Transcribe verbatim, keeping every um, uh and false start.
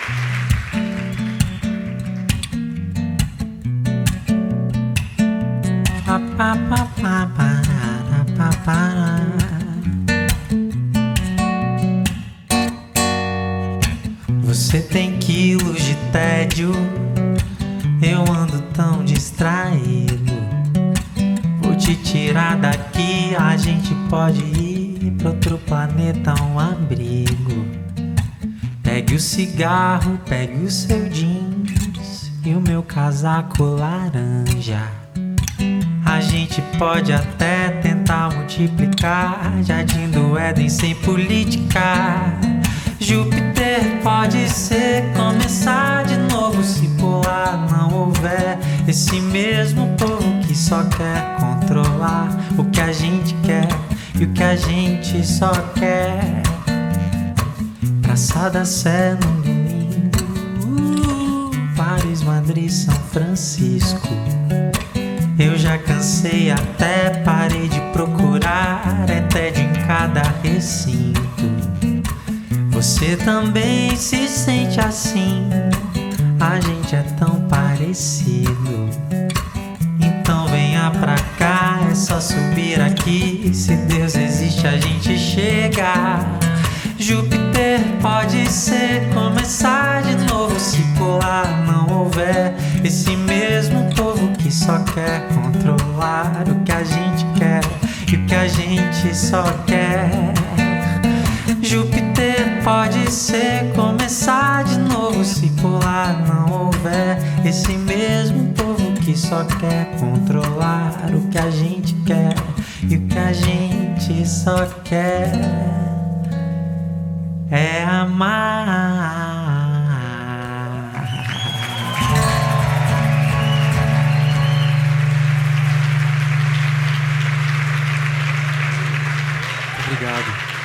Você tem quilos de tédio, eu ando tão distraído. Vou te tirar daqui, a gente pode ir pra outro planeta, um abrigo. Pegue o cigarro, pegue o seu jeans e o meu casaco laranja. A gente pode até tentar multiplicar Jardim do Éden sem política. Júpiter pode ser começar de novo se pular não houver esse mesmo povo que só quer controlar o que a gente quer e o que a gente só quer. Praça da Sé no domingo, uh, Paris, Madrid, São Francisco. Eu já cansei, até parei de procurar, é tédio em cada recinto. Você também se sente assim, a gente é tão parecido. Então venha pra cá, é só subir aqui, se Deus existe a gente chega. Júpiter pode ser começar de novo se pular não houver esse mesmo povo que só quer controlar o que a gente quer e o que a gente só quer. Júpiter pode ser começar de novo se pular não houver esse mesmo povo que só quer controlar o que a gente quer e o que a gente só quer é amar. Obrigado.